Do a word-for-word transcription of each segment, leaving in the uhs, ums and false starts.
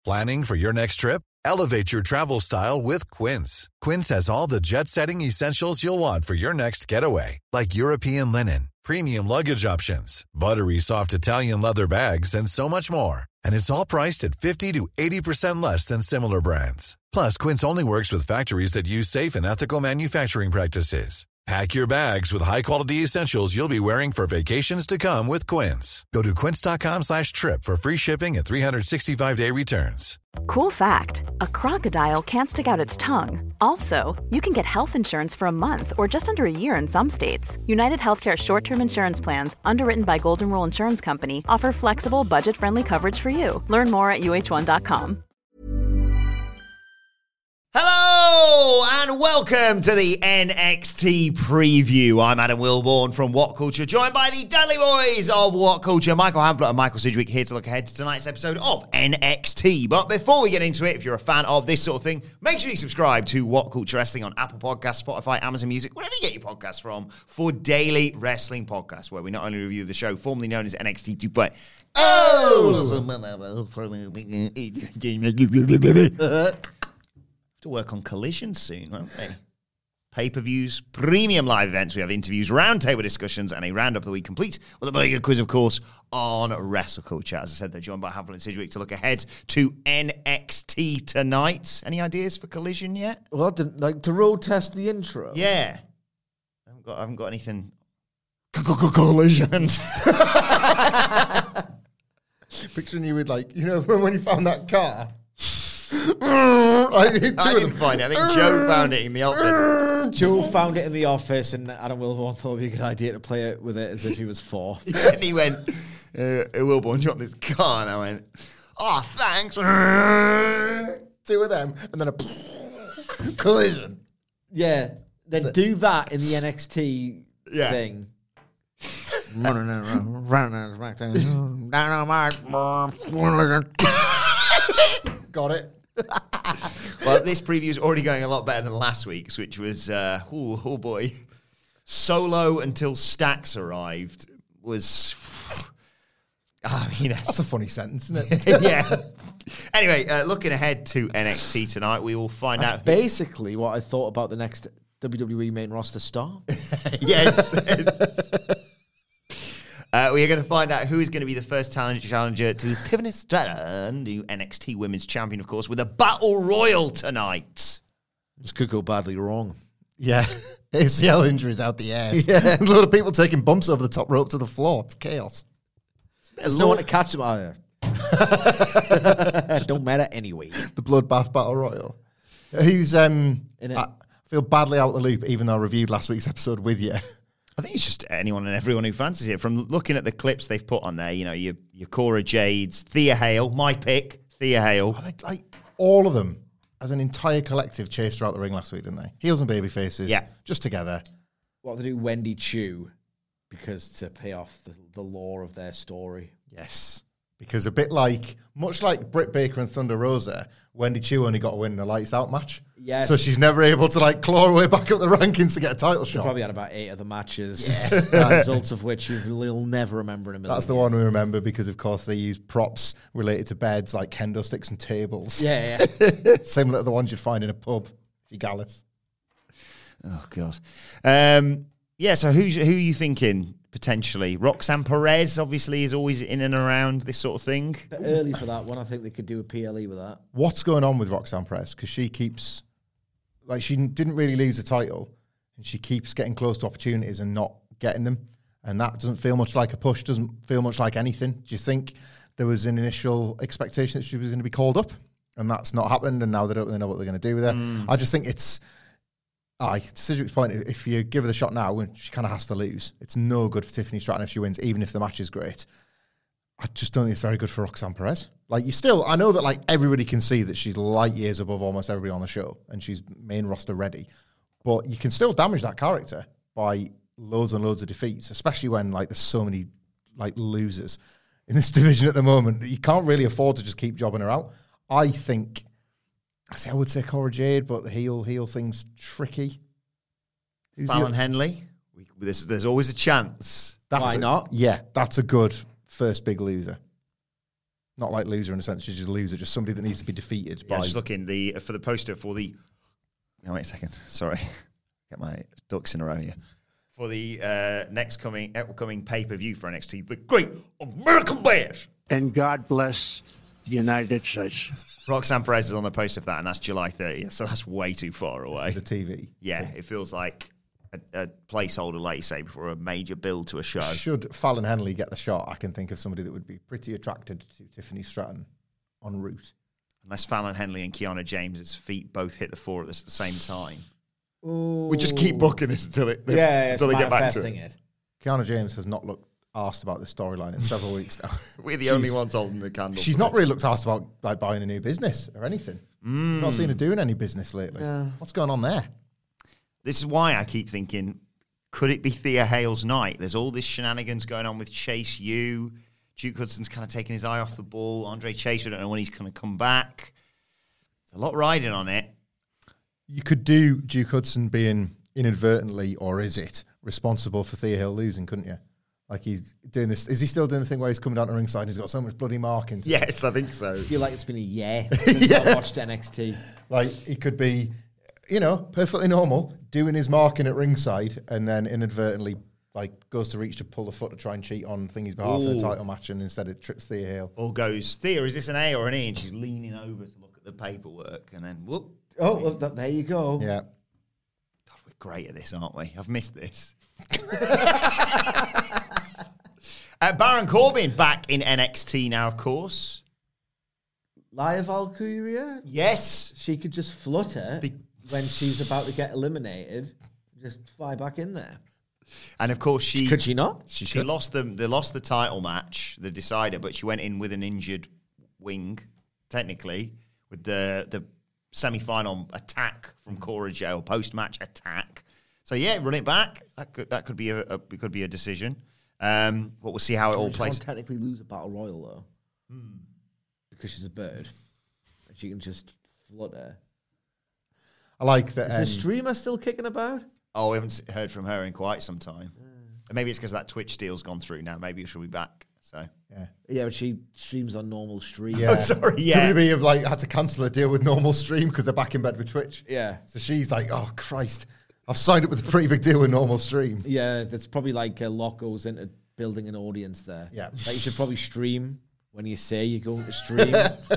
Planning for your next trip? Elevate your travel style with Quince. Quince has all the jet-setting essentials you'll want for your next getaway, like European linen, premium luggage options, buttery soft Italian leather bags, and so much more. And it's all priced at fifty to eighty percent less than similar brands. Plus, Quince only works with factories that use safe and ethical manufacturing practices. Pack your bags with high-quality essentials you'll be wearing for vacations to come with Quince. Go to quince.com slash trip for free shipping and three sixty-five day returns. Cool fact, a crocodile can't stick out its tongue. Also, you can get health insurance for a month or just under a year in some states. United Healthcare short-term insurance plans, underwritten by Golden Rule Insurance Company, offer flexible, budget-friendly coverage for you. Learn more at U H one dot com. Hello and welcome to the N X T preview. I'm Adam Wilborn from What Culture, joined by the Dudley Boys of What Culture, Michael Hamflett and Michael Sidgwick, here to look ahead to tonight's episode of N X T. But before we get into it, if you're a fan of this sort of thing, make sure you subscribe to What Culture Wrestling on Apple Podcasts, Spotify, Amazon Music, wherever you get your podcasts from, for daily wrestling podcasts, where we not only review the show formerly known as N X T two point oh, to work on Collision soon, won't they? Pay-per-views, premium live events. We have interviews, roundtable discussions, and a roundup of the week complete with a bloody good quiz, of course, on Wrestle Culture. As I said, they're joined by Hamflett and Sidgwick to look ahead to N X T tonight. Any ideas for Collision yet? Well, I didn't like to road test the intro. Yeah. I haven't got, I haven't got anything. Collision. Picturing you with, like, you know, when you found that car. I didn't find it. I think Joe found it in the office. Joe found it in the office, and Adam Wilborn thought it would be a good idea to play it with it as if he was four. Yeah, and he went, uh, Wilborn, do you want this car? And I went, oh, thanks. Two of them, and then a collision. Yeah, then So- do that in the N X T Yeah. thing. Got it. Well, this preview is already going a lot better than last week's, which was, uh, oh, oh boy, Solo until Stacks arrived was, I mean, That's a funny sentence, isn't it? yeah. Anyway, uh, looking ahead to N X T tonight, we will find That's out. basically what I thought about the next W W E main roster star. Yes. Uh, we are going to find out who is going to be the first talent challenger to Tiffany Stratton, the N X T Women's Champion, of course, with a Battle Royal tonight. This could go badly wrong. Yeah. A C L injuries out the ass. Yeah. A lot of people taking bumps over the top rope to the floor. It's chaos. There's no one to catch them. Oh, yeah. Don't matter anyway. The Bloodbath Battle Royal. Who's, um, In it. I feel badly out of the loop, even though I reviewed last week's episode with you. I think it's just anyone and everyone who fancies it. From looking at the clips they've put on there, you know, your, your Cora Jades, Thea Hale, my pick, Thea Hale. Like, like all of them, as an entire collective, chased her out the ring last week, didn't they? Heels and baby faces. Yeah. Just together. What they do, Wendy Chu, because to pay off the, the lore of their story. Yes. Because a bit like, much like Britt Baker and Thunder Rosa, Wendy Chu only got a win in a lights out match. Yes. So she's never able to like claw her way back up the rankings to get a title She shot. probably had about eight of the matches, the results of which you'll never remember in a million That's the years. one we remember because, of course, they use props related to beds like kendo sticks and tables. Yeah, yeah. Similar to the ones you'd find in a pub if you're Gallus. Oh, God. Um, yeah, so who's, who are you thinking, potentially? Roxanne Perez, obviously, is always in and around this sort of thing. Bit early for that one. I think they could do a P L E with that. What's going on with Roxanne Perez? Because she keeps, like, she didn't really lose the title, and she keeps getting close to opportunities and not getting them. And that doesn't feel much like a push, doesn't feel much like anything. Do you think there was an initial expectation that she was going to be called up? And that's not happened, and now they don't really know what they're going to do with her. Mm. I just think it's, aye, to Sidgwick's point, if you give her the shot now, she kind of has to lose. It's no good for Tiffany Stratton if she wins, even if the match is great. I just don't think it's very good for Roxanne Perez. Like, you still, I know that, like, everybody can see that she's light years above almost everybody on the show, and she's main roster ready. But you can still damage that character by loads and loads of defeats, especially when, like, there's so many, like, losers in this division at the moment that you can't really afford to just keep jobbing her out. I think, I say I would say Cora Jade, but the heel heel thing's tricky. Who's Fallon the, Henley. We, there's, there's always a chance. That's Why a, not? Yeah, that's a good first big loser. not like loser in a sense, she's just a loser, just somebody that needs to be defeated Yeah, by. just looking the for the poster for the. No, wait a second. Sorry, get my ducks in a row here. For the uh, next coming upcoming pay per view for N X T, the Great American Bash. And God bless the United States. Roxanne Perez is on the poster for that, and that's July thirtieth, so that's way too far away. The T V. Yeah, it feels like a, a placeholder, like you say, before a major build to a show. Should Fallon Henley get the shot, I can think of somebody that would be pretty attracted to Tiffany Stratton en route. Unless Fallon Henley and Kiana James's feet both hit the floor at the same time. Ooh. We just keep booking this until, it, yeah, yeah, until they get back to it. it. Kiana James has not looked asked about this storyline in several weeks now. We're the She's- only ones holding the candle. She's for not this. really looked asked about like buying a new business or anything. Mm. Not seen her doing any business lately. Yeah. What's going on there? This is why I keep thinking, could it be Thea Hale's night? There's all this shenanigans going on with Chase U. Duke Hudson's kind of taking his eye off the ball. Andre Chase, we don't know when he's going to come back. There's a lot riding on it. You could do Duke Hudson being inadvertently, or is it, responsible for Thea Hale losing, couldn't you? Like he's doing this. Is he still doing the thing where he's coming down to ringside and he's got so much bloody marking? Yes, I think so. I feel like it's been a year since Yeah. I watched N X T. Like he could be, you know, perfectly normal, doing his marking at ringside and then inadvertently like goes to reach to pull the foot to try and cheat on Thingy's behalf in Ooh. the title match and instead it trips Thea Hale. All goes, Thea, is this an A or an E? And she's leaning over to look at the paperwork. And then, whoop. Oh, well, th- there you go. Yeah. God, we're great at this, aren't we? I've missed this. uh, Baron Corbin back in N X T now, of course. Laya Valkyria, Yes. she could just flutter Be- when she's about to get eliminated. Just fly back in there. And of course, she Could she not? She, she lost the they lost the title match, the decider, but she went in with an injured wing, technically, with the the semi final attack from Cora Jade, post match attack. So yeah, run it back. That could that could be a, a it could be a decision. Um, but we'll see how it all She plays. can't technically lose a battle royal though, hmm. because she's a bird, and she can just flutter. I like that. Is um, the streamer still kicking about? Oh, we haven't s- heard from her in quite some time. And maybe it's because that Twitch deal's gone through now. Maybe she'll be back. So yeah. Yeah, but she streams on normal stream. Yeah. Oh, sorry, yeah. W W E have like had to cancel a deal with normal stream because they're back in bed with Twitch. Yeah. So she's like, oh Christ, I've signed up with a pretty big deal with normal stream. Yeah, that's probably like a lot goes into building an audience there. Yeah. Like you should probably stream when you say you're going to stream.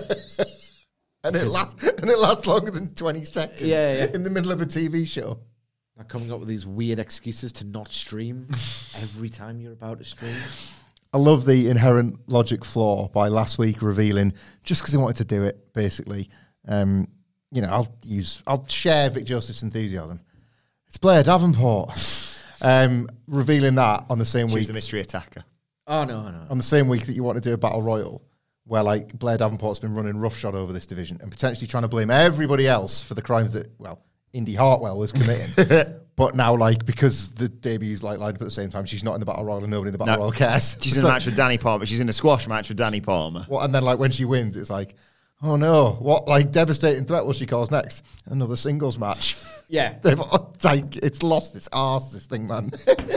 And it lasts and it lasts longer than twenty seconds. Yeah, yeah. In the middle of a T V show. Not coming up with these weird excuses to not stream every time you're about to stream. I love the inherent logic flaw by last week revealing just because they wanted to do it, basically. Um, you know, I'll use, I'll share Vic Joseph's enthusiasm. It's Blair Davenport. um, revealing that on the same she's week, the mystery attacker. Oh, no, no. on the same week that you want to do a battle royal, where like Blair Davenport's been running roughshod over this division and potentially trying to blame everybody else for the crimes that, well, Indy Hartwell was committing. But now, like, because the debuts like lined up at the same time, she's not in the battle royal and nobody in the battle No. royal cares. She's It's in a like- match with Danny Palmer. She's in a squash match with Danny Palmer. What, and then, like, when she wins, it's like, oh no, what, like, devastating threat will she cause next? Another singles match. Yeah. They've, like, it's lost its arse, this thing, man.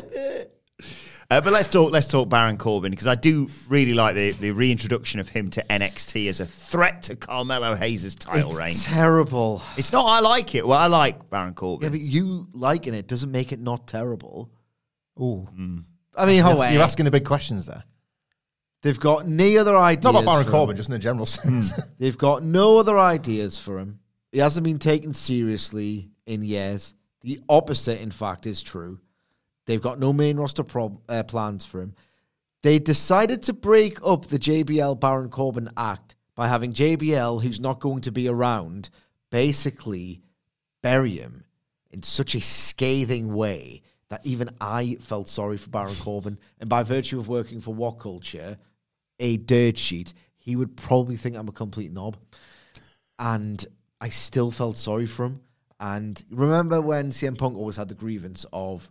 Uh, but let's talk. Let's talk Baron Corbin because I do really like the, the reintroduction of him to N X T as a threat to Carmelo Hayes' title reign. terrible. It's not. I like it. Well, I like Baron Corbin. Yeah, but you liking it doesn't make it not terrible. Ooh. I mean, You're, how you're asking the big questions there. They've got no other ideas. Not about Baron for Corbin, him. just in a general sense. They've got no other ideas for him. He hasn't been taken seriously in years. The opposite, in fact, is true. They've got no main roster prob- uh, plans for him. They decided to break up the J B L Baron Corbin act by having J B L, who's not going to be around, basically bury him in such a scathing way that even I felt sorry for Baron Corbin. And by virtue of working for What Culture, a dirt sheet, he would probably think I'm a complete knob. And I still felt sorry for him. And remember when C M Punk always had the grievance of,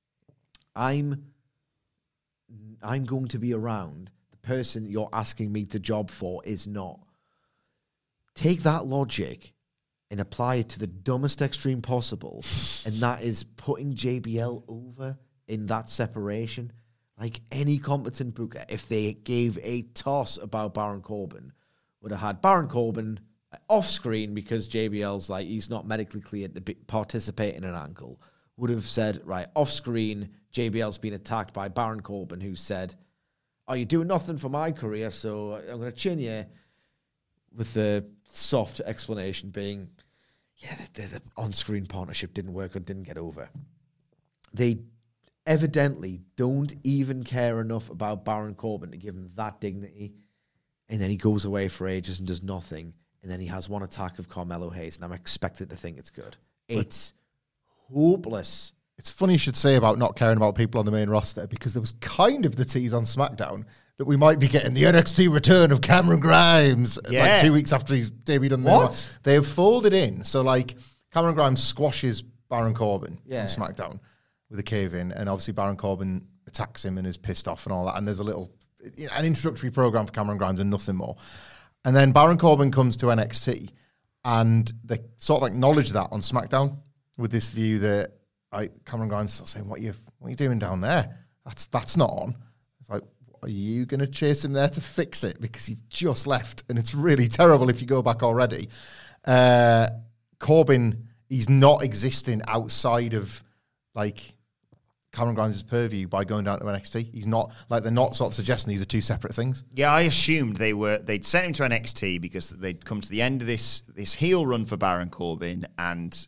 I'm I'm going to be around. The person you're asking me to job for is not. Take that logic and apply it to the dumbest extreme possible, and that is putting J B L over in that separation. like any competent booker, if they gave a toss about Baron Corbin, would have had Baron Corbin off screen because J B L's like, he's not medically cleared to be, participate in an angle, would have said, right, off screen, J B L's been attacked by Baron Corbin, who said, oh, you're doing nothing for my career, so I'm going to chin you, with the soft explanation being, yeah, the, the, the on-screen partnership didn't work or didn't get over. They evidently don't even care enough about Baron Corbin to give him that dignity, and then he goes away for ages and does nothing, and then he has one attack of Carmelo Hayes, and I'm expected to think it's good. It's hopeless. It's funny you should say about not caring about people on the main roster, because there was kind of the tease on SmackDown that we might be getting the N X T return of Cameron Grimes yeah. like two weeks after he's debuted on the What? They have folded in. So, like, Cameron Grimes squashes Baron Corbin yeah. on SmackDown with a cave-in, and obviously Baron Corbin attacks him and is pissed off and all that, and there's a little, an introductory program for Cameron Grimes and nothing more. And then Baron Corbin comes to N X T, and they sort of acknowledge that on SmackDown with this view that I, Cameron Grimes is saying, what are you what are you doing down there? That's that's not on. It's like, are you going to chase him there to fix it? Because you've just left, and it's really terrible if you go back already. Uh, Corbin, he's not existing outside of, like, Cameron Grimes' purview by going down to N X T. He's not, like, they're not sort of suggesting these are two separate things. Yeah, I assumed they were, they'd sent him to N X T because they'd come to the end of this, this heel run for Baron Corbin, and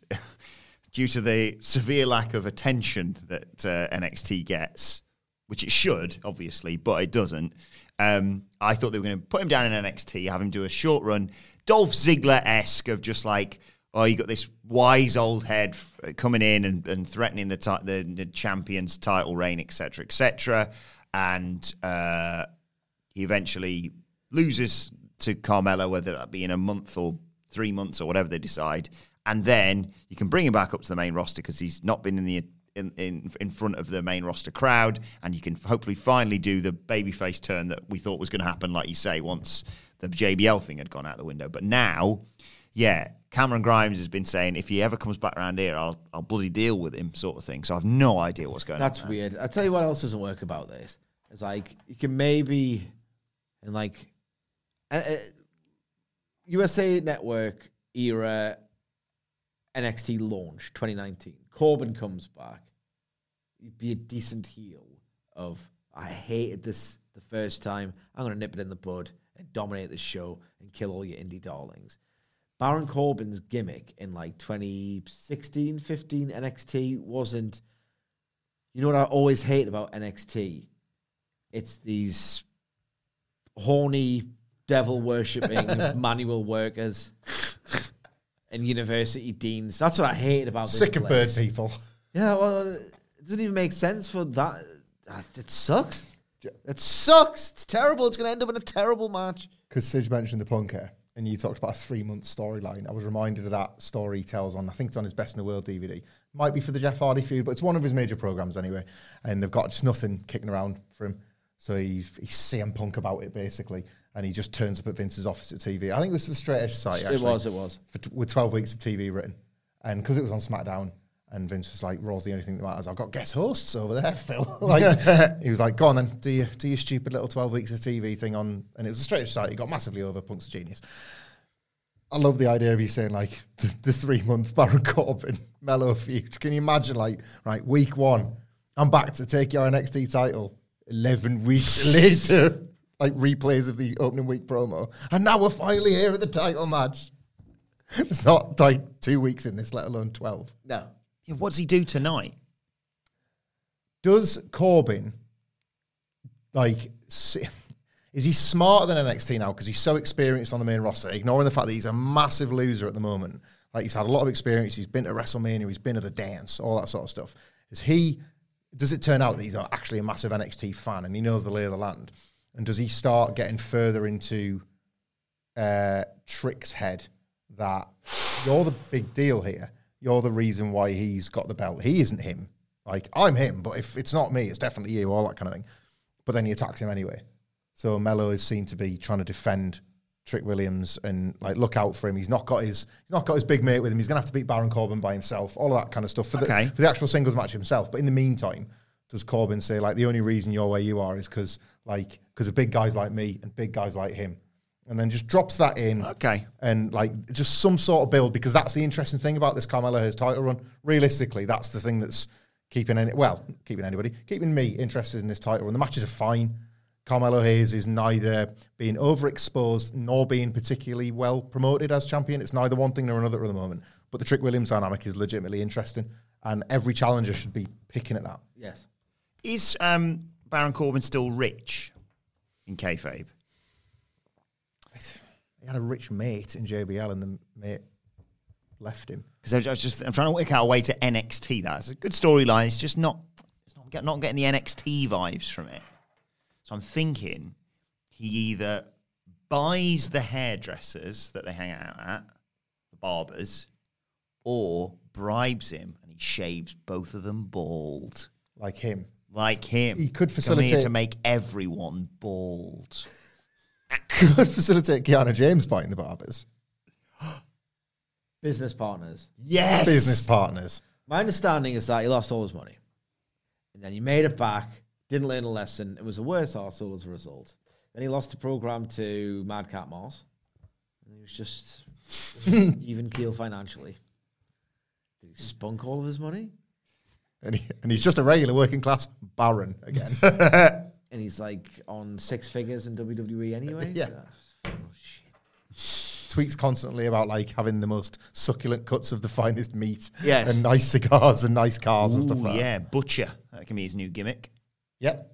due to the severe lack of attention that uh, N X T gets, which it should, obviously, but it doesn't, um, I thought they were going to put him down in N X T, have him do a short run, Dolph Ziggler-esque of just like, oh, you got this wise old head f- coming in and, and threatening the, ti- the the champion's title reign, et cetera, et cetera. And uh, he eventually loses to Carmelo, whether that be in a month or three months or whatever they decide. And then you can bring him back up to the main roster because he's not been in the in, in in front of the main roster crowd, and you can hopefully finally do the babyface turn that we thought was going to happen, like you say, once the J B L thing had gone out the window. But now, yeah, Cameron Grimes has been saying, if he ever comes back around here, I'll I'll bloody deal with him, sort of thing. So I've no idea what's going That's on. That's weird. I'll tell you what else doesn't work about this. It's like, you can maybe, in like, uh, U S A Network era, N X T launch, twenty nineteen. Corbin comes back. You'd be a decent heel of, I hated this the first time. I'm going to nip it in the bud and dominate the show and kill all your indie darlings. Baron Corbin's gimmick in like twenty sixteen, fifteen N X T wasn't, you know what I always hate about N X T? It's these horny, devil-worshipping manual workers and university deans. That's what I hate about this Sick of bird place. people. Yeah, well, it doesn't even make sense for that. It sucks. It sucks. It's terrible. It's going to end up in a terrible match. Because Sidge mentioned the Punk hair, and you talked about a three-month storyline. I was reminded of that story he tells on, I think it's on his Best in the World D V D. Might be for the Jeff Hardy feud, but it's one of his major programs anyway. And they've got just nothing kicking around for him. So he's, he's C M Punk about it, basically. And he just turns up at Vince's office at T V. I think it was the Straight Edge site, actually. It was, it was. For, with twelve weeks of T V written. And because it was on SmackDown, and Vince was like, Raw's the only thing that matters. I've got guest hosts over there, Phil. Like, he was like, go on then, do your, do your stupid little twelve weeks of T V thing on. And it was a Straight Edge site. He got massively over. Punk's a genius. I love the idea of you saying, like, the, the three-month Baron Corbin Mellow feud. Can you imagine, like, right, week one, I'm back to take your N X T title. eleven weeks later, like, replays of the opening week promo. And now we're finally here at the title match. It's not, like, two weeks in this, let alone twelve. No. Yeah, what does he do tonight? Does Corbin, like, see, is he smarter than N X T now because he's so experienced on the main roster, ignoring the fact that he's a massive loser at the moment? Like, he's had a lot of experience. He's been to WrestleMania. He's been to the dance, all that sort of stuff. Is he, does it turn out that he's actually a massive N X T fan and he knows the lay of the land? And does he start getting further into uh, Trick's head that you're the big deal here? You're the reason why he's got the belt. He isn't him. Like, I'm him, but if it's not me, it's definitely you, all that kind of thing. But then he attacks him anyway. So Mello is seen to be trying to defend Trick Williams and, like, look out for him. He's not got his he's not got his big mate with him. He's going to have to beat Baron Corbin by himself, all of that kind of stuff for, Okay. the, for the actual singles match himself. But in the meantime, does Corbin say, like, the only reason you're where you are is because, like, because of big guys like me and big guys like him. And then just drops that in. Okay. And, like, just some sort of build, because that's the interesting thing about this Carmelo Hayes title run. Realistically, that's the thing that's keeping any, well, keeping anybody, keeping me interested in this title run. The matches are fine. Carmelo Hayes is neither being overexposed nor being particularly well promoted as champion. It's neither one thing nor another at the moment. But the Trick Williams dynamic is legitimately interesting, and every challenger should be picking at that. Yes. Is um, Baron Corbin still rich in kayfabe? He had a rich mate in J B L, and the mate left him. Because I was just I'm trying to work out a way to N X T that. It's a good storyline. It's just not. It's not, get, not getting the N X T vibes from it. So I'm thinking he either buys the hairdressers that they hang out at, the barbers, or bribes him and he shaves both of them bald. Like him. Like him. He could Come facilitate... here to make everyone bald. Could facilitate Kiana James biting the barbers. Business partners. Yes! Business partners. My understanding is that he lost all his money. And then he made it back, didn't learn a lesson, and was a worse arsehole as a result. Then he lost the program to Madcap Moss. And he was just even keel financially. Did he spunk all of his money? And, he, and he's just a regular working class baron again. And he's like on six figures in W W E anyway? Yeah. Oh, shit. Tweets constantly about like having the most succulent cuts of the finest meat. Yes. And nice cigars and nice cars and stuff Ooh, like yeah, that. Butcher. That can be his new gimmick. Yep. Have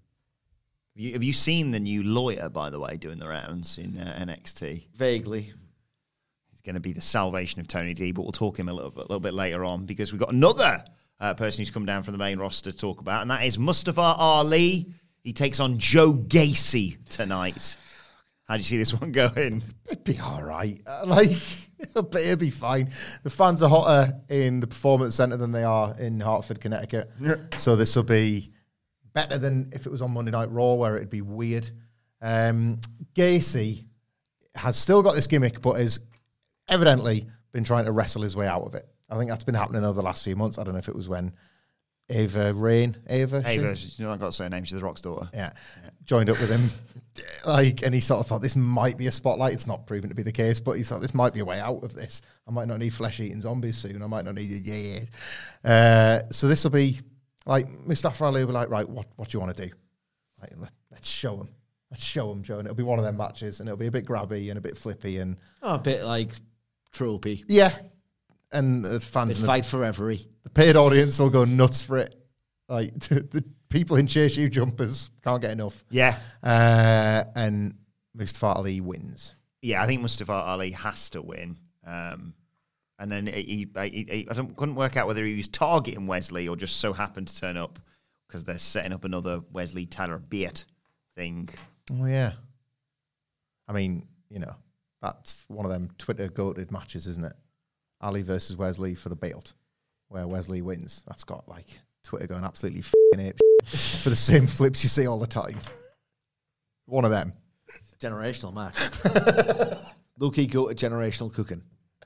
you, have you seen the new lawyer, by the way, doing the rounds in uh, N X T? Vaguely. He's going to be the salvation of Tony D, but we'll talk him a little bit, a little bit later on because we've got another uh, person who's come down from the main roster to talk about, and that is Mustafa Ali. He takes on Joe Gacy tonight. How do you see this one going? It'd be all right. Uh, like, it'll be, it'll be fine. The fans are hotter in the Performance Centre than they are in Hartford, Connecticut. Yeah. So this will be better than if it was on Monday Night Raw, where it'd be weird. Um, Gacy has still got this gimmick, but has evidently been trying to wrestle his way out of it. I think that's been happening over the last few months. I don't know if it was when Ava Rain, Ava, Ava, she's not got to say her name. She's the Rock's daughter. Yeah, yeah, joined up with him, like, and he sort of thought this might be a spotlight. It's not proven to be the case, but he thought this might be a way out of this. I might not need flesh-eating zombies soon. I might not need it. Yeah, yeah. Uh, so this will be like Mustafa Ali will be like, right, what, what do you want to do? Like, let, let's show him. Let's show him, Joe. And it'll be one of them matches, and it'll be a bit grabby and a bit flippy and oh, a bit like tropey. Yeah, and the fans, and fight for every. The paid audience will go nuts for it. Like, the, the people in chase shoe jumpers can't get enough. Yeah. Uh, and Mustafa Ali wins. Yeah, I think Mustafa Ali has to win. Um, and then he, he, he, I don't, couldn't work out whether he was targeting Wesley or just so happened to turn up because they're setting up another Wesley Tyler Bate thing. Oh, yeah. I mean, you know, that's one of them Twitter goated matches, isn't it? Ali versus Wesley for the belt, where Wesley wins. That's got, like, Twitter going absolutely f***ing ape for the same flips you see all the time. One of them. It's a generational match. Low-key go to generational cooking.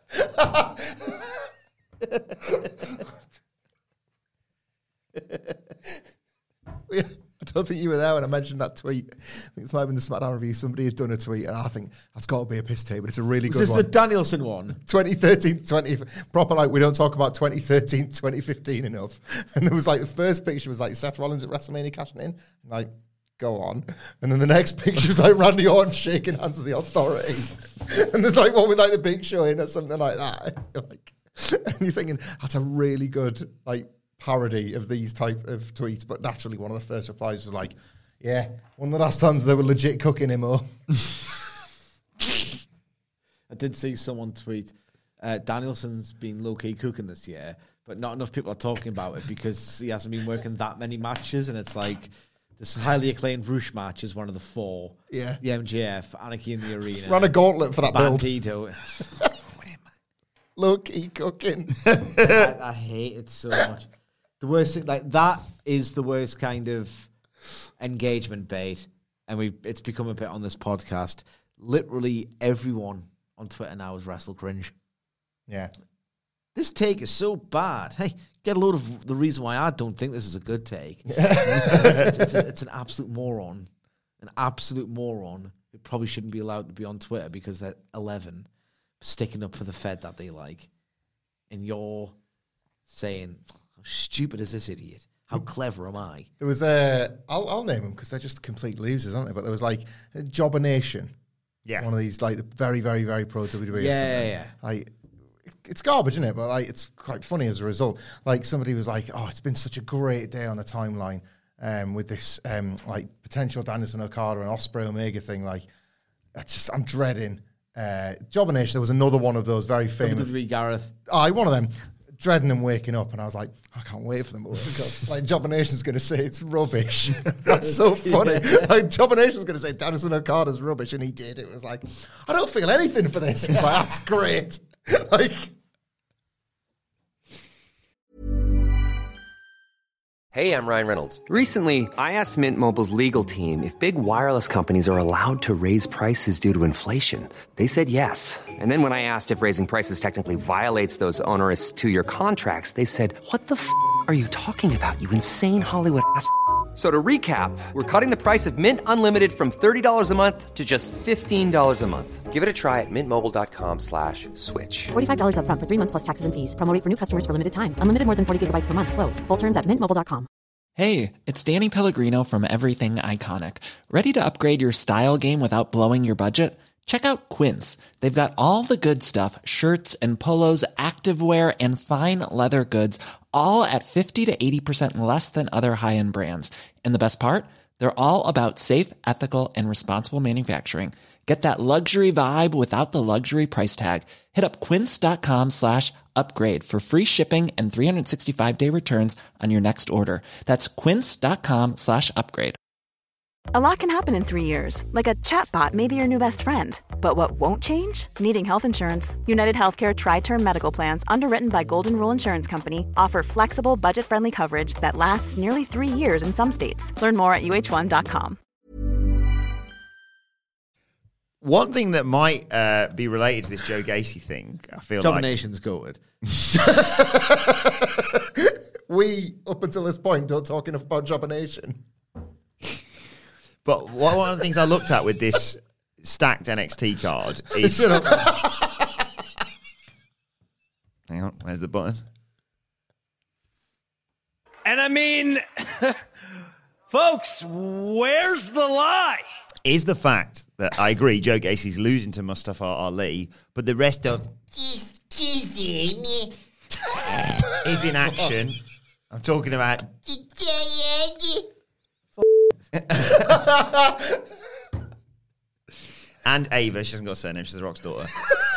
I don't think you were there when I mentioned that tweet. I think this might have been the SmackDown review. Somebody had done a tweet, and I think that's got to be a piss take, but it's a really Was good this one. the Danielson one? twenty thirteen, twenty proper, like, we don't talk about twenty thirteen, twenty fifteen enough. And there was, like, the first picture was, like, Seth Rollins at WrestleMania cashing in. And, like, go on. And then the next picture is, like, Randy Orton shaking hands with the Authority. And there's, like, one with, like, the Big Show in or something like that. Like, and you're thinking, that's a really good, like, parody of these type of tweets. But naturally, one of the first replies was like, yeah, one of the last times they were legit cooking him up. I did see someone tweet, uh, Danielson's been low-key cooking this year, but not enough people are talking about it because he hasn't been working that many matches, and it's like this highly acclaimed Roosh match is one of the four. Yeah. The M J F, Anarchy in the Arena. Run a gauntlet for that build. Bandito. Low-key cooking. I, I hate it so much. The worst thing, like, that is the worst kind of engagement bait, and we it's become a bit on this podcast. Literally everyone on Twitter now is Wrestle Cringe. Yeah. this take is so bad. Hey, get a load of the reason why I don't think this is a good take. it's, it's, it's, a, it's an absolute moron. An absolute moron who probably shouldn't be allowed to be on Twitter because they're eleven, sticking up for the Fed that they like. And you're saying, how stupid is this idiot? How clever am I? There was a, I'll, I'll name them because they're just complete losers, aren't they? But there was like a Jobber Nation. Yeah. One of these, like, the very, very, very pro W W E. Yeah, yeah, yeah. Like, it's garbage, isn't it? But, like, it's quite funny as a result. Like, somebody was like, oh, it's been such a great day on the timeline um, with this, um, like, potential Danielson Okada and Ospreay Omega thing. Like, that's just, I'm dreading. Uh, Jobber Nation, there was another one of those very famous. W W E Gareth. Oh, one of them. Dreading them waking up, and I was like, I can't wait for them to wake up. Like, Jobber Nation's going to say it's rubbish. That's so funny. Yeah. Like, Jobber Nation's going to say Danielson Okada's rubbish, and he did. It was like, I don't feel anything for this. Like, that's great. Like, Hey, I'm Ryan Reynolds. Recently, I asked Mint Mobile's legal team if big wireless companies are allowed to raise prices due to inflation. They said yes. And then when I asked if raising prices technically violates those onerous two-year contracts, they said, what the f*** are you talking about, you insane Hollywood ass f- So to recap, we're cutting the price of Mint Unlimited from thirty dollars a month to just fifteen dollars a month. Give it a try at mintmobile.com slash switch. forty-five dollars up front for three months plus taxes and fees. Promo rate for new customers for limited time. Unlimited more than forty gigabytes per month. Slows full terms at mint mobile dot com. Hey, it's Danny Pellegrino from Everything Iconic. Ready to upgrade your style game without blowing your budget? Check out Quince. They've got all the good stuff, shirts and polos, activewear, and fine leather goods, all at fifty to eighty percent less than other high-end brands. And the best part? They're all about safe, ethical, and responsible manufacturing. Get that luxury vibe without the luxury price tag. Hit up quince.com slash upgrade for free shipping and three sixty-five day returns on your next order. That's quince.com slash upgrade. A lot can happen in three years, like a chatbot may be your new best friend. But what won't change? Needing health insurance. United Healthcare Tri-Term Medical Plans, underwritten by Golden Rule Insurance Company, offer flexible, budget-friendly coverage that lasts nearly three years in some states. Learn more at U H one dot com. One thing that might uh, be related to this Joe Gacy thing, I feel Jobber like... Nation's goated. we, up until this point, don't talk enough about Jobber Nation. But one of the things I looked at with this stacked N X T card is... Hang on, where's the button? And I mean, folks, where's the lie? Is the fact that I agree Joe Gacy's losing to Mustafa Ali, but the rest of is in action. I'm talking about... and Ava, she hasn't got a surname, she's The Rock's daughter,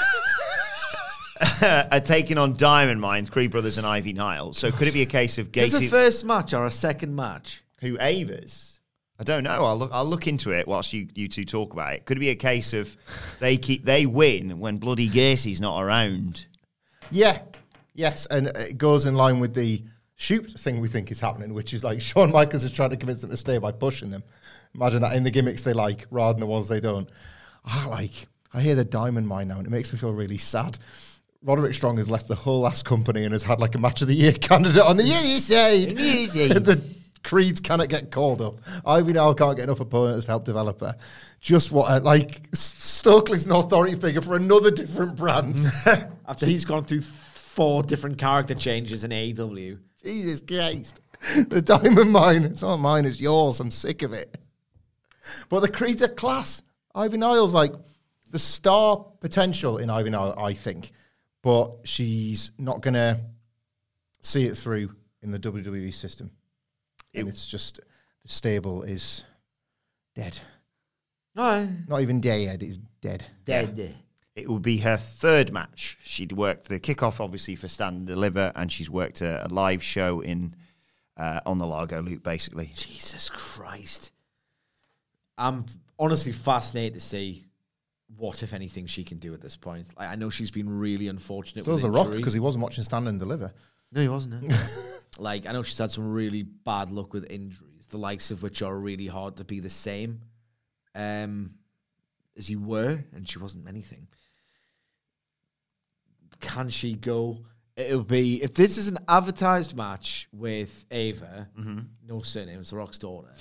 are taking on Diamond Mine, Creed Brothers and Ivy Nile. So could it be a case of Gacy... Is it a first match or a second match? Who, Ava's? I don't know. I'll look I'll look into it whilst you, you two talk about it. Could it be a case of they keep they win when bloody Gacy's not around? Yeah. Yes, and it goes in line with the shoot thing we think is happening, which is like Shawn Michaels is trying to convince them to stay by pushing them. Imagine that in the gimmicks they like rather than the ones they don't. I like, I hear the Diamond Mine now and it makes me feel really sad. Roderick Strong has left the whole ass company and has had like a match of the year candidate on the year side. The Creeds cannot get called up. Ivy Nile can't get enough opponents to help develop her. Just what, a, like, Stokely's an authority figure for another different brand. After he's gone through four different character changes in A E W. Jesus Christ. The Diamond Mine, it's not mine, it's yours. I'm sick of it. But the Creeds are class. Ivy Nile's like the star potential in Ivy Nile, I think. But she's not going to see it through in the W W E system. And it's just, the stable is dead. No. Not even dead, it's dead. Dead. Yeah. It will be her third match. She'd worked the kickoff, obviously, for Stand and Deliver, and she's worked a, a live show in uh, on the Largo Loop, basically. Jesus Christ. I'm honestly fascinated to see what, if anything, she can do at this point. Like, I know she's been really unfortunate So with was The Rock, injuries. because he wasn't watching Stand and Deliver. No, he wasn't. No. Like, I know she's had some really bad luck with injuries, the likes of which are really hard to be the same um, as you were, and she wasn't anything. Can she go? It'll be, if this is an advertised match with Ava, mm-hmm. no surname, it's The Rock's daughter,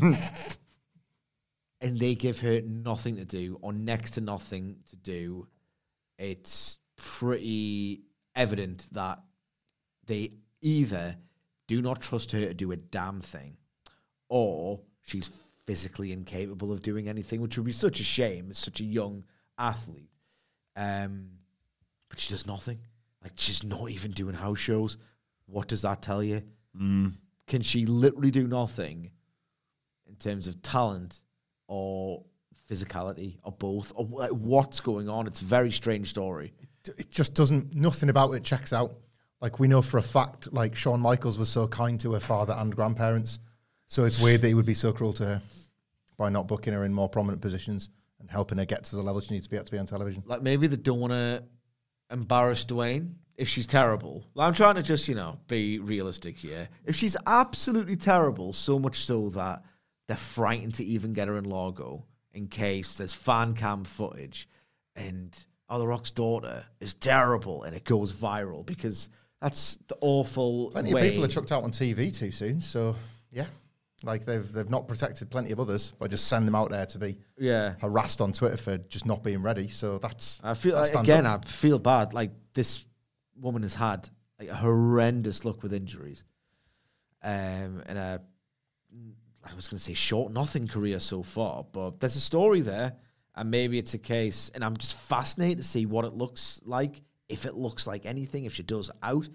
and they give her nothing to do or next to nothing to do, it's pretty evident that they either do not trust her to do a damn thing, or she's physically incapable of doing anything, which would be such a shame. It's such a young athlete. Um, but she does nothing. Like, she's not even doing house shows. What does that tell you? Mm. Can she literally do nothing in terms of talent or physicality or both? Or what's going on? It's a very strange story. It just doesn't, nothing about it checks out. Like, we know for a fact, like, Shawn Michaels was so kind to her father and grandparents. So it's weird that he would be so cruel to her by not booking her in more prominent positions and helping her get to the level she needs to be at to be on television. Like, maybe they don't want to embarrass Dwayne if she's terrible. Like, I'm trying to just, you know, be realistic here. If she's absolutely terrible, so much so that they're frightened to even get her in Largo in case there's fan cam footage and, oh, The Rock's daughter is terrible and it goes viral, because that's the awful Plenty way. of people are chucked out on T V too soon, so, yeah. Like, they've they've not protected plenty of others by just sending them out there to be yeah. harassed on Twitter for just not being ready. So that's I feel that like, again, up. I feel bad. Like, this woman has had like a horrendous luck with injuries, um, and a I was going to say short nothing career so far. But there's a story there, and maybe it's a case. And I'm just fascinated to see what it looks like, if it looks like anything, if she does out.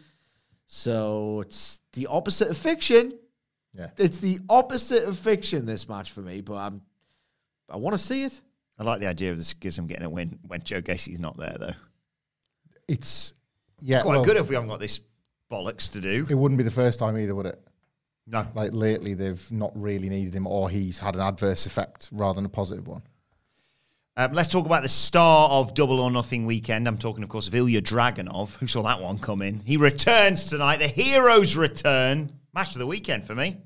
So it's the opposite of fiction. Yeah, it's the opposite of fiction, this match for me, but I'm, I want to see it. I like the idea of the Schism getting a win when Joe Gacy's not there, though. It's yeah, quite well, good if we haven't got this bollocks to do. It wouldn't be the first time either, would it? No. Like, lately, they've not really needed him, or he's had an adverse effect rather than a positive one. Um, let's talk about the star of Double or Nothing weekend. I'm talking, of course, of Ilya Dragunov. Who saw that one come in? He returns tonight. The heroes return. Match of the weekend for me.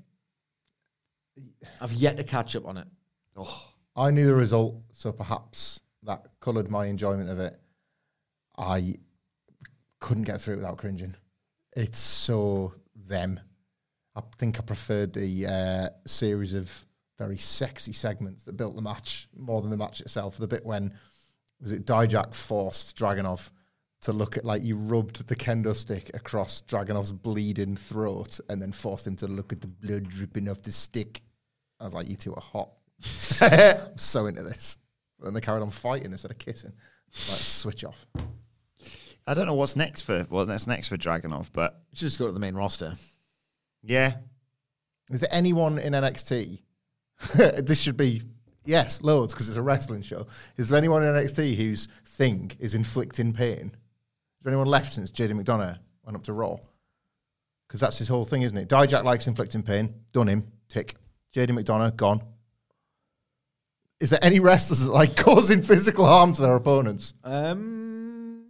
I've yet to catch up on it. Oh. I knew the result, so perhaps that coloured my enjoyment of it. I couldn't get through it without cringing. It's so them. I think I preferred the uh, series of very sexy segments that built the match more than the match itself. The bit when, was it Dijak forced Dragunov to look at, like, you rubbed the kendo stick across Dragunov's bleeding throat and then forced him to look at the blood dripping off the stick. I was like, you two are hot. I'm so into this. And they carried on fighting instead of kissing. Like, switch off. I don't know what's next for well, that's next for Dragunov, but just go to the main roster. Yeah. Is there anyone in N X T? This should be, yes, loads, because it's a wrestling show. Is there anyone in N X T whose thing is inflicting pain? Is there anyone left since J D McDonough went up to Raw? Because that's his whole thing, isn't it? Dijak likes inflicting pain. Done him. Tick. J D McDonough, gone. Is there any wrestlers that like causing physical harm to their opponents? Um,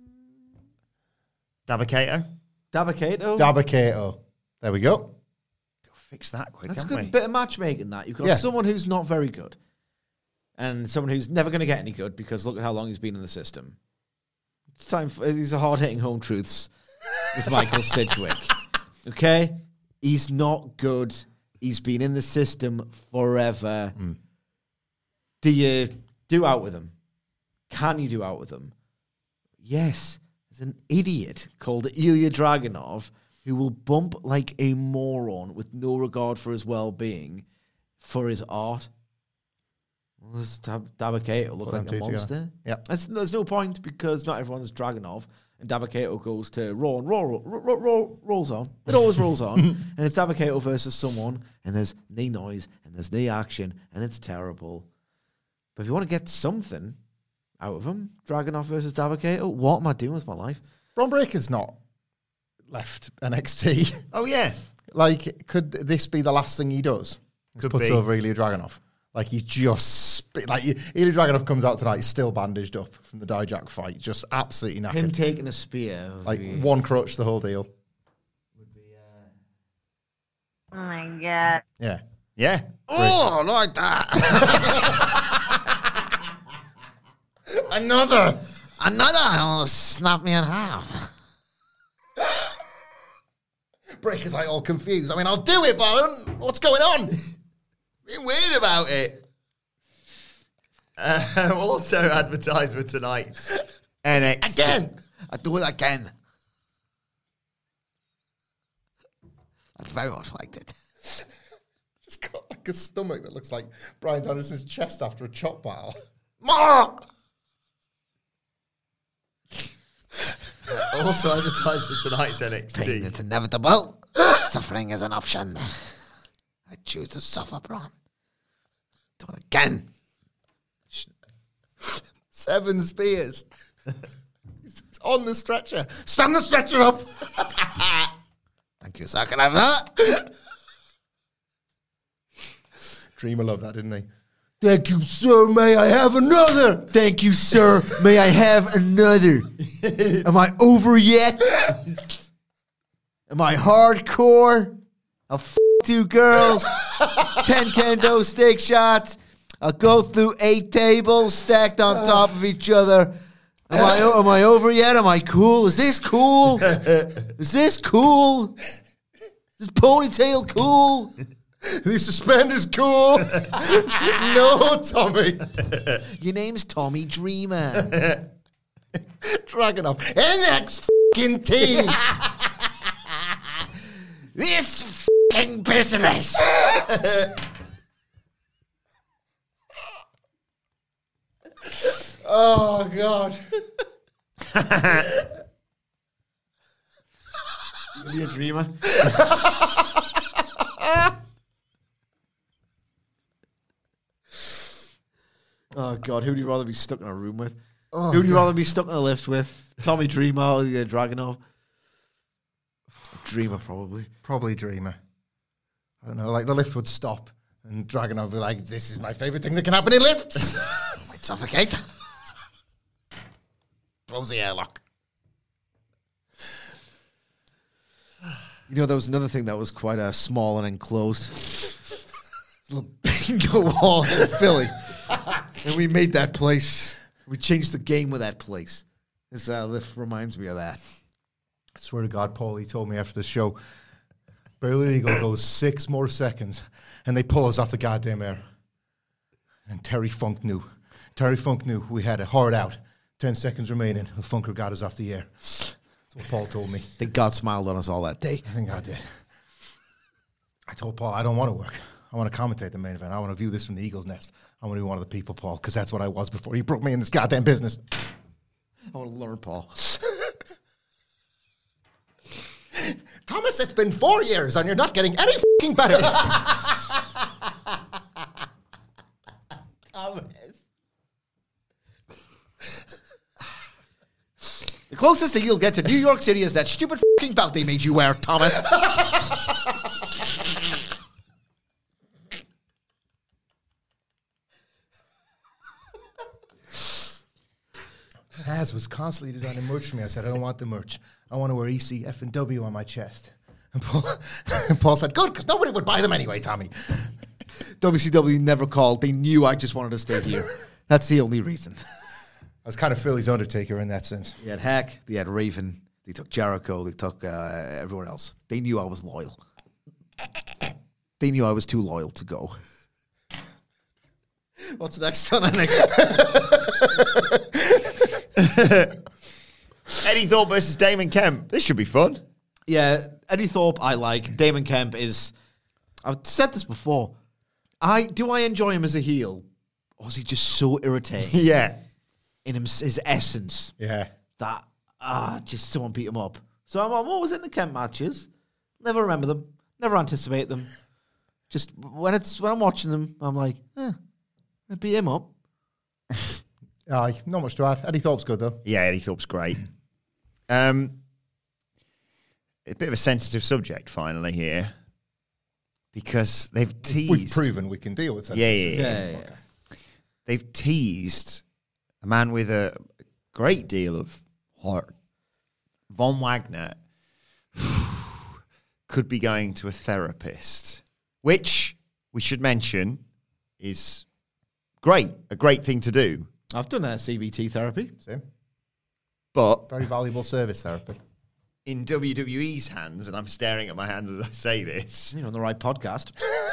Dabba-Kato? Dabba-Kato? Dabba-Kato. There we go. Fix that quick, That's a haven't good we? bit of matchmaking, that. You've got Yeah. someone who's not very good and someone who's never going to get any good because look at how long he's been in the system. It's time for, these are hard-hitting home truths with Michael Sidgwick. Okay? He's not good. He's been in the system forever. Mm. Do you do out with him? Can you do out with him? Yes. There's an idiot called Ilya Dragunov who will bump like a moron with no regard for his well-being for his art. Well, does Dab- Dabba-Kato look Put like them a two monster? together. Yep. That's, there's no point because not everyone's Dragunov. And Dabba-Kato goes to Raw and Raw, Raw, Raw, Raw rolls on. It always rolls on. And it's Dabba-Kato versus someone, and there's knee noise, and there's knee action, and it's terrible. But if you want to get something out of him, Dragunov versus Dabba-Kato, what am I doing with my life? Braun Breaker's not left N X T. Oh, yeah. Like, could this be the last thing he does? Could puts be. over Ilya Dragunov. Like, he just... Sp- like, Ilya Dragunov comes out tonight, he's still bandaged up from the Dijak fight. Just absolutely knackered. Him taking a spear. Like, be- one crutch, the whole deal. Oh, my God. Yeah. Yeah. Oh, like that. Another. Another! Oh, snap me in half. Brick is like all confused. I mean, I'll do it, but I don't, what's going on? Being weird about it. Uh, also advertised for tonight's N X T. Again. I do it again. I very much liked it. Just got like a stomach that looks like Bryan Danielson's chest after a chop battle. Ma! Also advertised for tonight's N X T. Pain is inevitable. Suffering is an option. I choose to suffer, Braun. Do it again. Seven spears. He's on the stretcher. Stand the stretcher up. Thank you, sir. Can I have that? Dreamer loved that, didn't he? Thank you, sir. May I have another? Thank you, sir. May I have another? Am I over yet? Am I hardcore? I'll f*** two girls. Ten kendo stick shots. I'll go through eight tables stacked on top of each other. Am I, am I over yet? Am I cool? Is this cool? Is this cool? Is this ponytail cool? These suspenders cool. No, Tommy. Your name's Tommy Dreamer. Dragunov. N X T. This fucking business. Oh, God. Are you a dreamer? Oh, God. Who would you rather be stuck in a room with? Oh, Who would you God. rather be stuck in a lift with? Tommy Dreamer or the Dragunov? Dreamer, probably. Probably Dreamer. I don't know, like the lift would stop and Dragunov would be like, this is my favourite thing that can happen in lifts. Might suffocate. Close the airlock. You know, there was another thing that was quite uh, small and enclosed. Little bingo hall in Philly. And we made that place. We changed the game with that place. This uh, lift reminds me of that. I swear to God, Paul, he told me after the show, Barely Eagle goes six more seconds and they pull us off the goddamn air. And Terry Funk knew. Terry Funk knew we had a hard out. Ten seconds remaining. The Funker got us off the air. That's what Paul told me. I think God smiled on us all that day. I think I did. I told Paul, I don't want to work. I want to commentate the main event. I want to view this from the Eagle's nest. I want to be one of the people, Paul, because that's what I was before you broke me in this goddamn business. I want to learn, Paul. Thomas, it's been four years and you're not getting any fucking better. Thomas. The closest thing you'll get to New York City is that stupid fucking belt they made you wear, Thomas. Haz was constantly designing merch for me. I said, I don't want the merch. I want to wear E C F and W on my chest. And Paul, and Paul said, good, because nobody would buy them anyway, Tommy. W C W never called. They knew I just wanted to stay here. That's the only reason. I was kind of Philly's Undertaker in that sense. They had Hack, they had Raven, they took Jericho, they took uh, everyone else. They knew I was loyal. They knew I was too loyal to go. What's next on N X T? Eddie Thorpe versus Damon Kemp. This should be fun. Yeah, Eddie Thorpe I like. Damon Kemp is... I've said this before. I Do I enjoy him as a heel? Or is he just so irritating? Yeah. In him, his essence. Yeah. That, ah, just someone beat him up. So I'm, I'm always in the Kemp matches. Never remember them. Never anticipate them. Just when it's when I'm watching them, I'm like, eh, I beat him up. Aye, not much to add. Eddie Thorpe's good, though. Yeah, Eddie Thorpe's great. Um, a bit of a sensitive subject, finally, here. Because they've teased... We've proven we can deal with sensitive. Yeah, yeah, yeah. Yeah, yeah, yeah. They've teased a man with a great deal of heart. Von Wagner could be going to a therapist, which we should mention is great, a great thing to do. I've done a C B T therapy. Same. But Very valuable service therapy. in W W E's hands, and I'm staring at my hands as I say this. You're on the right podcast.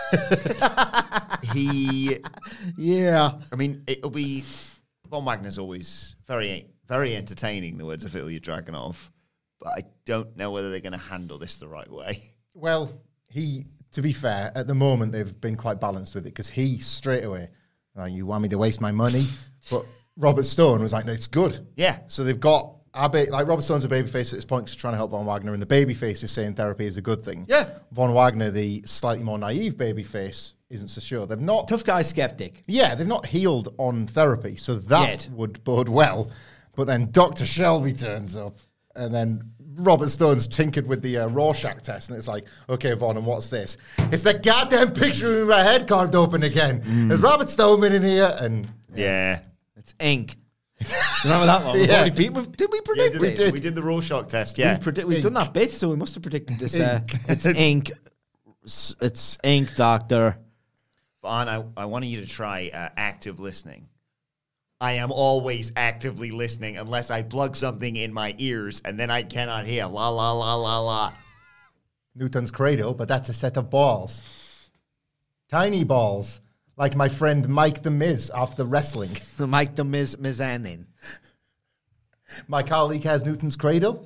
he, yeah. I mean, it'll be. Von Wagner's always very, very entertaining. The words of Ilya Dragunov, but I don't know whether they're going to handle this the right way. Well, he, to be fair, at the moment they've been quite balanced with it because he straight away, oh, you want me to waste my money, but Robert Stone was like, no, it's good. Yeah. So they've got. Our ba- like Robert Stone's a babyface at this point because he's trying to help Von Wagner, and the babyface is saying therapy is a good thing. Yeah. Von Wagner, the slightly more naive babyface, isn't so sure. They've not Tough guy skeptic. Yeah, they've not healed on therapy, so that Yet. would bode well. But then Doctor Shelby turns up, and then Robert Stone's tinkered with the uh, Rorschach test, and it's like, okay, Von, and what's this? It's the goddamn picture in my head carved open again. Mm. There's Robert Stone been in here, and yeah, yeah. It's ink. Remember that one? We've Yeah. already beat, we've, did we predict Yeah, we this? did. We did the Rorschach test. Yeah, We've, predi- we've done that bit, so we must have predicted this. Uh, it's ink. It's, it's ink, Doctor. Vaughn, I, I wanted you to try uh, active listening. I am always actively listening unless I plug something in my ears and then I cannot hear. La, la, la, la, la. Newton's cradle, but that's a set of balls. Tiny balls. Like my friend Mike the Miz after wrestling. Mike the Miz Mizanin. My colleague has Newton's cradle.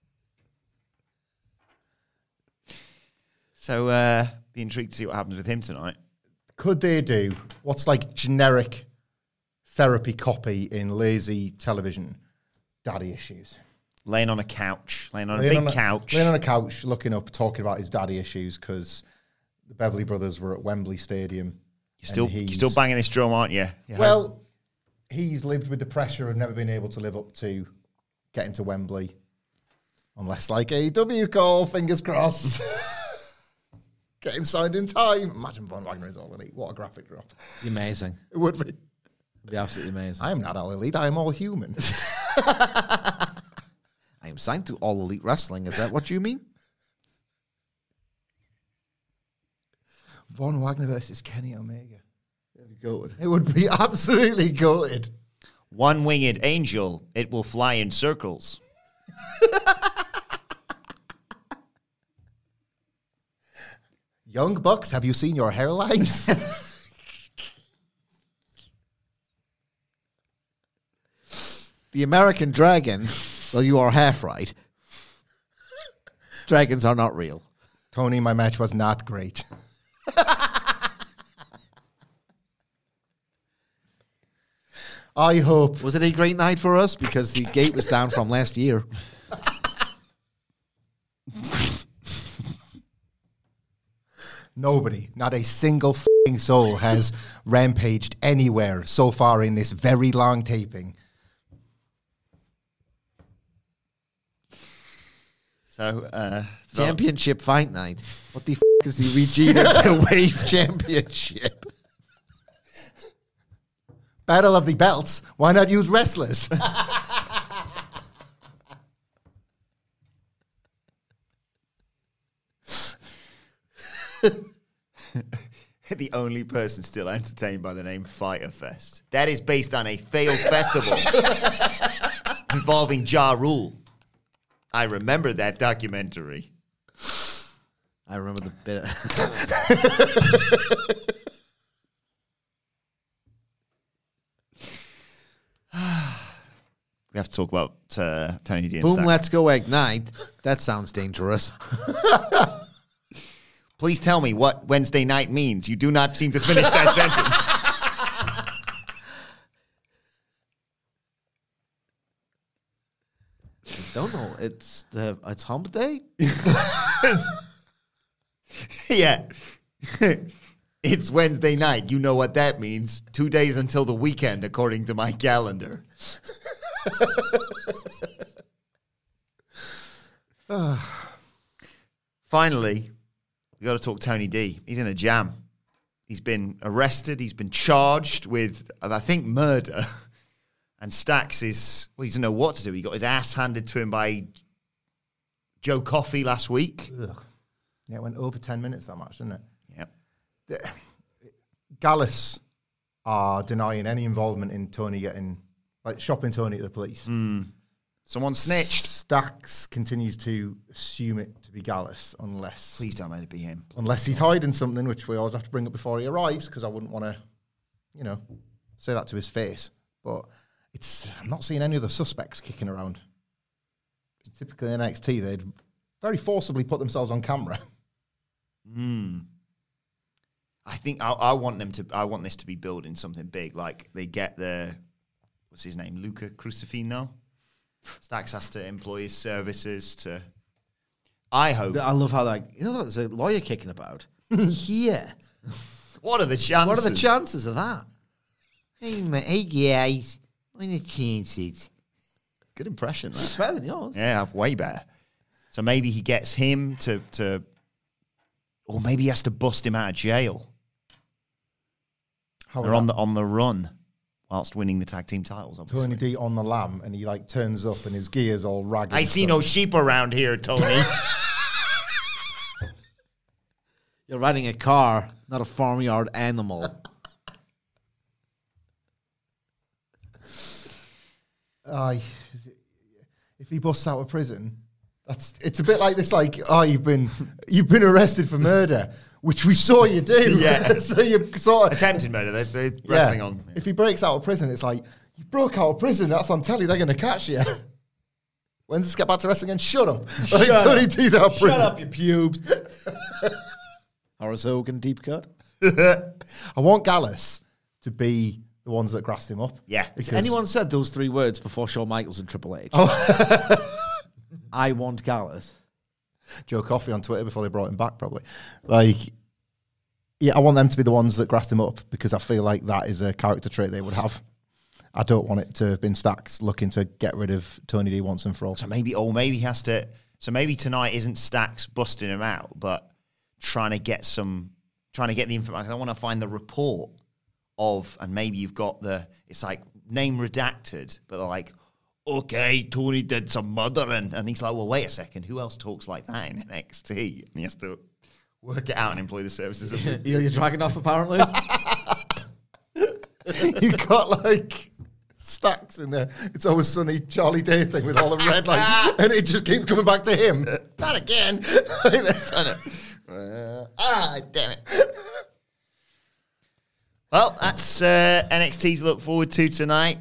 So, uh, be intrigued to see what happens with him tonight. Could they do what's like generic therapy copy in lazy television? Daddy issues. Laying on a couch, laying on Laying a big on a, couch. Laying on a couch, looking up, talking about his daddy issues because the Beverly Brothers were at Wembley Stadium. You're still, you're still banging this drum, aren't you? you well, hope. He's lived with the pressure of never being able to live up to getting to Wembley. Unless, like, A E W call, fingers crossed. Get him signed in time. Imagine Von Wagner is all elite. What a graphic drop. Amazing. It would be. It'd be absolutely amazing. I am not all elite. I am all human. I am signed to All Elite Wrestling. Is that what you mean? Von Wagner versus Kenny Omega. It'd be goated. It would be absolutely goated. One-winged angel, it will fly in circles. Young Bucks, have you seen your hairlines? The American Dragon, well, you are half right. Dragons are not real. Tony, my match was not great. I hope. Was it a great night for us? Because the gate was down from last year. Nobody, not a single f***ing soul has rampaged anywhere so far in this very long taping. So, uh... Championship fight night. What the f*** is the Regina the Wave Championship? Battle of the Belts. Why not use wrestlers? The only person still entertained by the name Fyter Fest. That is based on a failed festival involving Ja Rule. I remember that documentary. I remember the bit. We have to talk about uh, Tony D. and Boom, Stack. let's go ignite. That sounds dangerous. Please tell me what Wednesday night means. You do not seem to finish that sentence. I don't know. It's the it's hump day? Yeah. It's Wednesday night. You know what that means. Two days until the weekend, according to my calendar. Finally, we got to talk Tony D. He's in a jam. He's been arrested. He's been charged with, I think, murder. And Stacks is, well, he doesn't know what to do. He got his ass handed to him by Joe Coffey last week. Ugh. Yeah, it went over ten minutes that match, didn't it? Yep. Gallus are denying any involvement in Tony getting, like, shopping Tony to the police. Mm. Someone snitched. Stacks continues to assume it to be Gallus unless... Please don't let it be him. Unless he's hiding something, which we always have to bring up before he arrives, because I wouldn't want to, you know, say that to his face. But it's I'm not seeing any other suspects kicking around. Typically in N X T, they'd very forcibly put themselves on camera. Hmm. I think I, I want them to. I want this to be building something big. Like they get the, what's his name, Luca Crucifino. Stacks has to employ his services to. I hope. I love how like you know there's a lawyer kicking about here. What are the chances? What are the chances of that? Hey man, hey guys, what are the chances? Good impression. That. It's better than yours. Yeah, way better. So maybe he gets him to to, or maybe he has to bust him out of jail. How They're on the on the run. Whilst winning the tag team titles, obviously. Tony D on the lamb, and he like turns up, and his gear's all ragged. I see no sheep around here, Tony. You're riding a car, not a farmyard animal. Aye, if he busts out of prison, that's it's a bit like this. Like, oh, you've been you've been arrested for murder, which we saw you do. Yeah. So you sort of attempted murder. They're, they're wrestling yeah. on. If he breaks out of prison, it's like you broke out of prison. That's on telly. They're going to catch you. When's this get back to wrestling again? Shut up. Like Shut Tony up. T's out of Shut prison. up, you pubes. Horace Hogan deep cut. I want Gallus to be the ones that grassed him up. Yeah. Has anyone said those three words before Shawn Michaels and Triple H? Oh. I want Gallus. Joe Coffey on Twitter before they brought him back, probably. Like, yeah, I want them to be the ones that grassed him up because I feel like that is a character trait they would have. I don't want it to have been Stacks looking to get rid of Tony D once and for all. So maybe, or maybe he has to. So maybe tonight isn't Stacks busting him out, but trying to get some, trying to get the information. I want to find the report of, and maybe you've got the. It's like name redacted, but they're like, okay, Tony did some murdering, and he's like, well, wait a second, who else talks like that in N X T? And he has to work it out and employ the services of Ilya Dragunov, apparently. You got like Stacks in there. It's always sunny Charlie Day thing with all the red lights, and it just keeps coming back to him. Not again. uh, ah, damn it. Well, that's uh, N X T to look forward to tonight.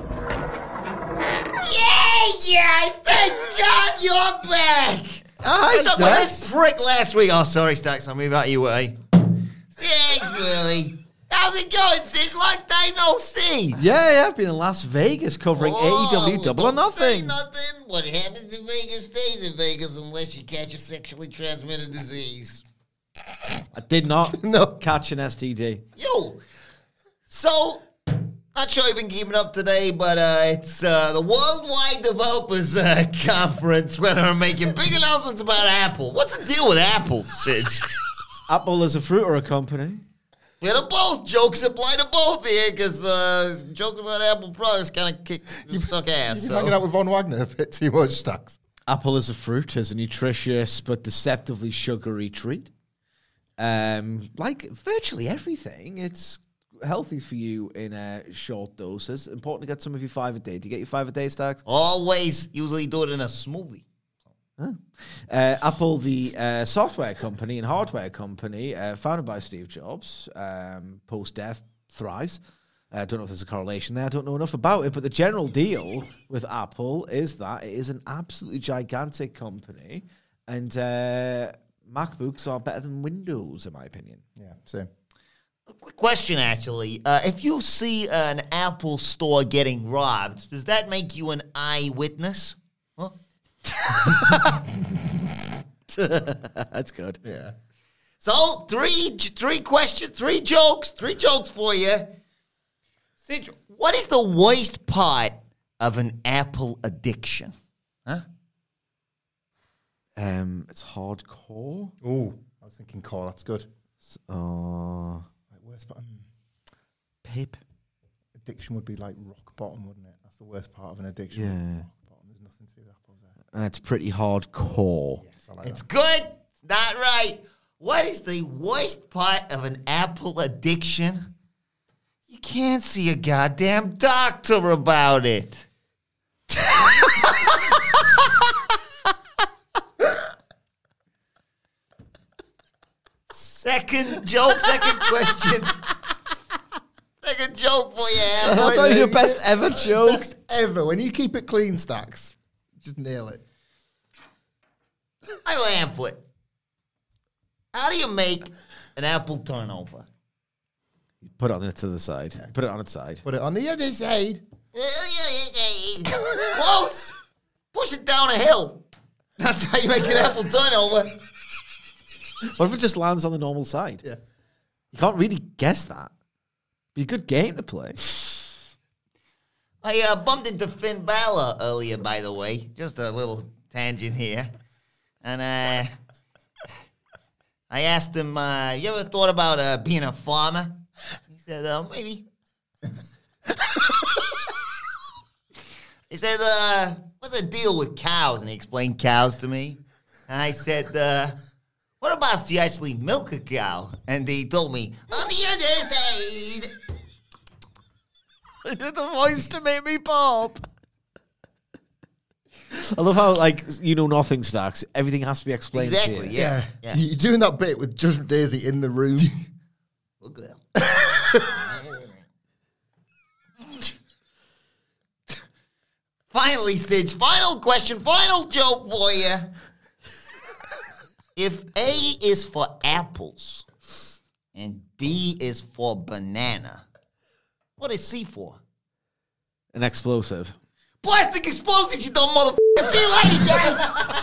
Yay, guys! Thank God you're back! Hi, Stop with this prick last week. Oh, sorry, Stacks. I'll move out of your way. Thanks, Willie. How's it going, Sid? Long time no see. Yeah, yeah, I've been in Las Vegas covering Oh, A E W Double or don't say Nothing. nothing. What happens in Vegas stays in Vegas unless you catch a sexually transmitted disease. I did not No. catch an S T D. Yo, so, not sure you've been keeping up today, but uh, it's uh, the Worldwide Developers uh, Conference where they're making big announcements about Apple. What's the deal with Apple, Sid? Apple is a fruit or a company? Yeah, they're both jokes apply to both here because uh, jokes about Apple products kind of kick suck ass. You're So. hanging out with Von Wagner a bit too much, Stacks. Apple is a fruit, is a nutritious but deceptively sugary treat. Um, like virtually everything, it's healthy for you in uh, short doses. Important to get some of your five a day. Do you get your five a day, Stacks? Always, usually do it in a smoothie. Huh. Uh, Apple, the uh, software company and hardware company, uh, founded by Steve Jobs, um, post-death thrives. I uh, don't know if there's a correlation there. I don't know enough about it, but the general deal with Apple is that it is an absolutely gigantic company, and uh, MacBooks are better than Windows, in my opinion. Yeah, same. Quick question, actually. Uh, if you see an Apple store getting robbed, does that make you an eyewitness? Huh? That's good. Yeah. So, three three questions, three jokes, three jokes for you. Sid, what is the worst part of an Apple addiction? Huh? Um, it's hardcore. Oh, I was thinking core. That's good. Uh, Like worst, but um, Pip. addiction would be like rock bottom, wouldn't it? That's the worst part of an addiction. Yeah. Rock bottom. There's nothing to do with apples there. That's pretty hardcore. Yes, I like It's that. good. It's not right. What is the worst part of an Apple addiction? You can't see a goddamn doctor about it. Second joke, second question. Second joke for you. That's one of your best ever jokes. Best ever. When you keep it clean, Stacks, just nail it. I Hamflet. How do you make an apple turnover? You put it on it to the side. Yeah. Put it on its side. Put it on the other side. Close. Push it down a hill. That's how you make an apple turnover. What if it just lands on the normal side? Yeah. You can't really guess that. Be a good game to play. I uh, bumped into Finn Balor earlier, by the way. Just a little tangent here. And uh, I asked him, uh, you ever thought about uh, being a farmer? He said, uh, maybe. He said, uh, what's the deal with cows? And he explained cows to me. And I said, uh, what about if you actually milk a cow? And he told me, on the other side. I did the voice to make me pop. I love how, like, you know nothing, Stacks. Everything has to be explained Exactly, to you. yeah. yeah. You're doing that bit with Judgment Daisy in the room. Look at that. Finally, Sidge, final question, final joke for you. If A is for apples and B is for banana, what is C for? An explosive. Plastic explosives, you dumb motherfucker. See you later, Jerry.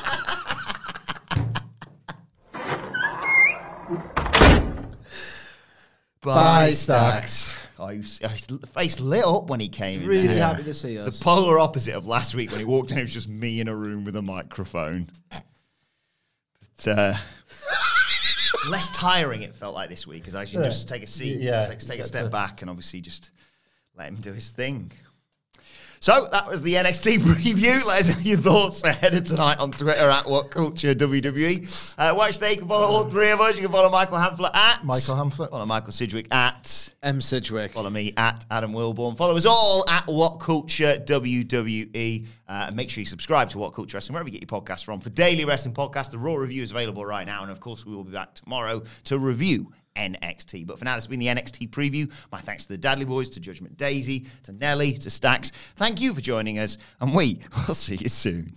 Bye, Stacks. Oh, his face lit up when he came in. Really there. happy to see us. It's the polar opposite of last week when he walked in. It was just me in a room with a microphone. But uh, less tiring it felt like this week because I should Yeah. just take a seat, Yeah. just take, take a step back and obviously just let him do his thing. So that was the N X T preview. Let us know your thoughts ahead of tonight on Twitter at WhatCultureWWE. Uh, watch there. You can follow all three of us. You can follow Michael Hamflet at Michael Hamflet. Follow Michael Sidgwick at M. Sidgwick. Follow me at Adam Wilborn. Follow us all at WhatCultureWWE. Uh, and make sure you subscribe to What Culture Wrestling, wherever you get your podcasts from. For daily wrestling podcast, the Raw review is available right now. And of course, we will be back tomorrow to review N X T. But for now, this has been the N X T preview. My thanks to the Dudley Boys, to Judgment Daisy, to Nelly, to Stacks. Thank you for joining us, and we will see you soon.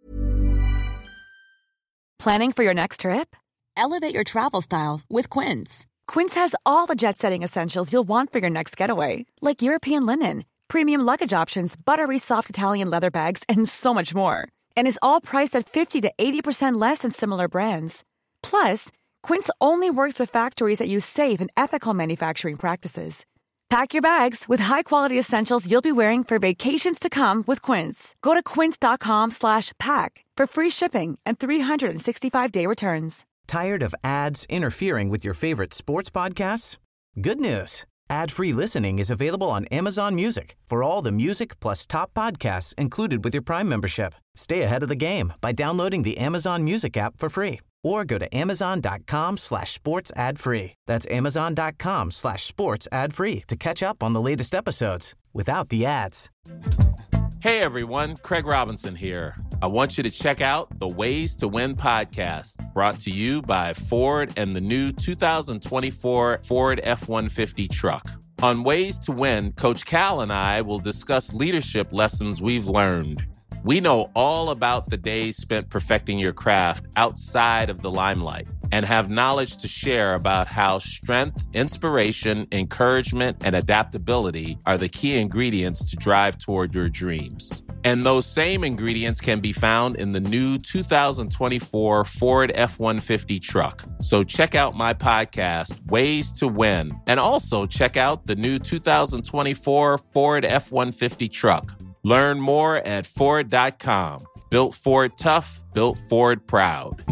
Planning for your next trip? Elevate your travel style with Quince. Quince has all the jet-setting essentials you'll want for your next getaway, like European linen, premium luggage options, buttery soft Italian leather bags, and so much more. And is all priced at fifty to eighty percent less than similar brands. Plus, Quince only works with factories that use safe and ethical manufacturing practices. Pack your bags with high-quality essentials you'll be wearing for vacations to come with Quince. Go to quince.com slash pack for free shipping and three sixty-five day returns. Tired of ads interfering with your favorite sports podcasts? Good news. Ad-free listening is available on Amazon Music for all the music plus top podcasts included with your Prime membership. Stay ahead of the game by downloading the Amazon Music app for free or go to amazon.com slash sports ad free. That's amazon.com slash sports ad free to catch up on the latest episodes without the ads. Hey everyone, Craig Robinson here. I want you to check out the Ways to Win podcast, brought to you by Ford and the new two thousand twenty-four Ford F one fifty truck. On Ways to Win, Coach Cal and I will discuss leadership lessons we've learned. We know all about the days spent perfecting your craft outside of the limelight and have knowledge to share about how strength, inspiration, encouragement, and adaptability are the key ingredients to drive toward your dreams. And those same ingredients can be found in the new two thousand twenty-four Ford F one fifty truck. So check out my podcast, Ways to Win, and also check out the new two thousand twenty-four Ford F one fifty truck. Learn more at Ford dot com. Built Ford tough, built Ford proud.